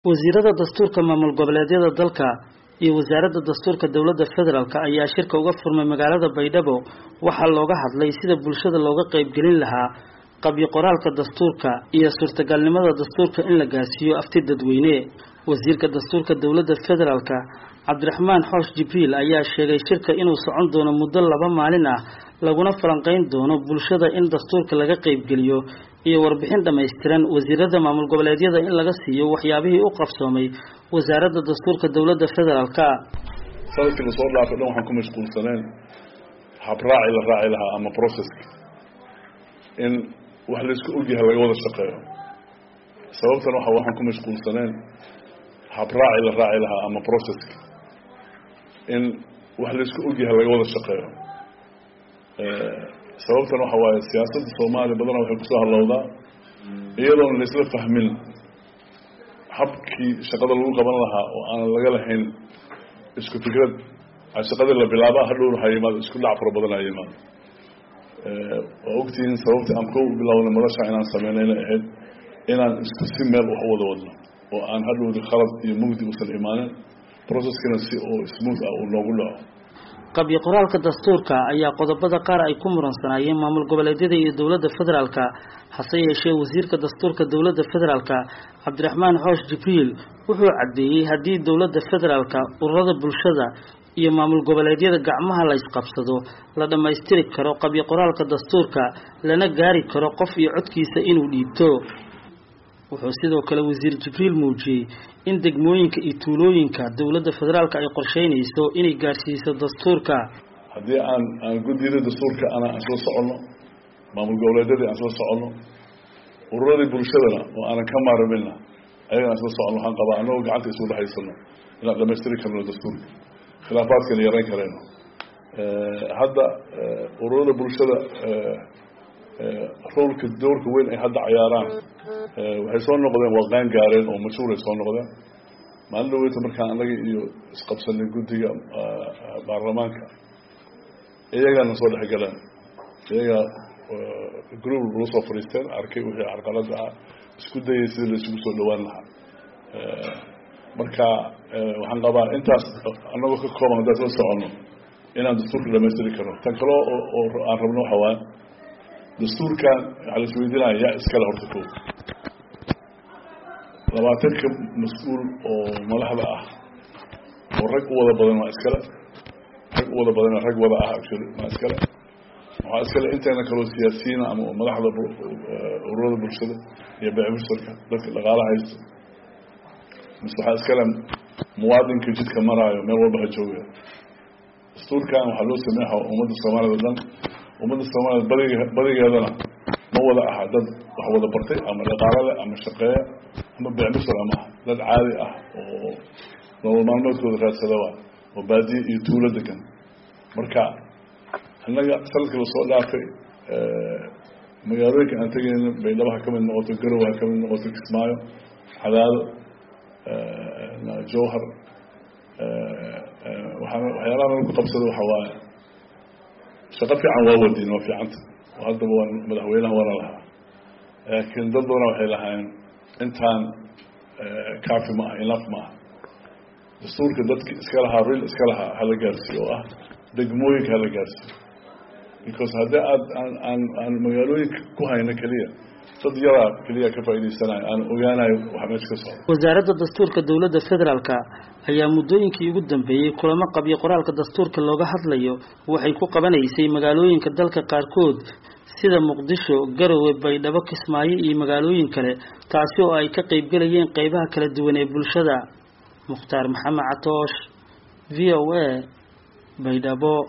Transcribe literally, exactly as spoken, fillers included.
wasiirada dastuurka maamul goboleedyada dalka iyo wasaaradda dastuurka dawladda federaalka ayaa shirka uga furmay magaalada Baydhabo waxaa looga hadlay sida bulshada looga qayb gelin lahaa qabyo qoraalka dastuurka iyo suurtagalnimada dastuurka in la gaarsiiyo afti dadweyne. wasiirka dastuurka dawladda federaalka Cabdiraxmaan Xoosh Jibriil ayaa sheegay shirka inuu socon doono muddo laba maalin ah laguna falanqeyn doono bulshada in dastuurka laga qayb geliyo iyo warbixin dhameystiran wasiirada maamul goboleedyada in laga siiyo waxyaabihii u qabsoomay wasaaradda dastuurka dawladda federaalka. sababta la soo dhaafay dhan waxaan ku mashquulsaneen habraaci la raaci lahaa ama process in wax la isku ogyahay laga wada shaqeeyo. sababtan waxa waxaan ku mashquulsaneen habraaci la raaci lahaa ama process in wax la isku ogyahay laga wada shaqeeyo. sababtan waxa waaye siyaasadda Soomaaliya badan waxay ku soo halowdaa iyadoo la isla fahmin habkii shaqada lagu qaban lahaa oo aan laga lahayn isku fikrad shaqada la bilaabo hadhow hay'ad isku dhac fara badan ay yimaado. ee ogtiin sababta aan ku bilaawno madasha inaan sameeyno ahayd inaan isku si meel wax wada wadno oo aan hadhow khalad iyo mugdi u sal imaanin processkana si oo smooth ah oo loogu dhaco. qabyo qoraalka dastuurka ayaa qodobada qaar ay ku muransanayeen maamul goboleedyada iyo dawladda federaalka hase yeeshee wasiirka dastuurka dawladda federaalka Cabdiraxmaan Xoosh Jibriil wuxuu cadeeyay haddii dawladda federaalka ururada bulshada iyo maamul goboleedyada gacmaha la isqabsado la dhameystiri karo qabyo qoraalka dastuurka lana gaari karo qof iyo codkiisa inuu dhiibto. wuxuu sidoo kale wasiir Jibriil muujiyay in degmooyinka iyo tuulooyinka dawladda federaalka ay qorsheynayso inay gaarsiiso dastuurka haddii aan aan guddiga dastuurka ana soo socono maamul goboleedyada aan soo socono ururada bulshada oo aan ka maarmina ayaga soo socono waxaan qabaa anoo gacanta isu dhaxaysano ila dhameystiri karno dastuurka khilaafaadka la yareyn karayno. ee hadda ururada bulshada ee roolka doorka weyn ay hadda ciyaaraan waxay soo noqdeen waqaan gaareen oo mashruuc ay soo noqdeen maalin weyn markaan anaga iyo isqabsanay guddiga baarlamaanka iyagana soo dhaxgalaan iyaga group loo soo fariisteen arkay wixii carqalada ah isku dayay sidii la isugu soo dhawaan lahaa. marka waxaan qabaa intaas anagoo ka kooban hadda soo socono inaan dastuurka dhameystiri karno. tan kale oo aan rabno waxa waaye dastuurkan waxa la isweydiinaya yaa iskale horta koob labaatanka mas-uul oo madaxda ah oo rag u wada badan waa iskale rag u wada badan rag wada ah actually waa iskale waxaa iskale inteena kaloo siyaasiyiin ama madaxda ururada bulshada iyo beecmushtarka dadka dhaqaalaha haysta mise waxaa iskale muwaadinka jidka maraayo meel walba ha jooga. dastuurkan waxaa loo sameeyaa ummadda Soomaalida dhan ummadda Soomaaliyeed badiga badigeedana ma wada aha dad wax wada bartay ama dhaqaale ama shaqeeya ama beecmushtar ama dad caadi ah oo nolol maalmeedkooda raadsada oo baadiye iyo tuulo degan. marka annaga sanadka la soo dhaafay magaalooyinka aan tagayna Baydhabo ka mid noqoto Garowe ka mid noqoto Kismaayo Cadaado Jowhar waxaan waxyaalaha ku qabsado waxa waaye shaqo fiican waa wadin waa fiicanta hadda waa madaxweynaha wala lahaa laakiin dad badan waxay lahaayeen intaan kaafi ma enough ma dastuurka dadka iska lahaa real iska lahaa hala gaarsiiyo ah degmooyinka hala gaarsiiyo because hadda aad aan aan magaalooyinka ku hayna kaliya dad yara kaliya ka faa'iideysanayo aan ogaanayo waxa meesha ka socda. wasaaradda dastuurka dawladda federaalka ayaa muddooyinkii ugu dambeeyay kulamo qabyo qoraalka dastuurka looga hadlayo waxay ku qabanaysay magaalooyinka dalka qaarkood sida Muqdisho, Garowe, Baydhabo, Kismaayo iyo magaalooyin kale taasi oo ay ka qayb galayeen qaybaha kala duwan ee bulshada. Mukhtaar Maxamed Catoosh, V O A, Baydhabo.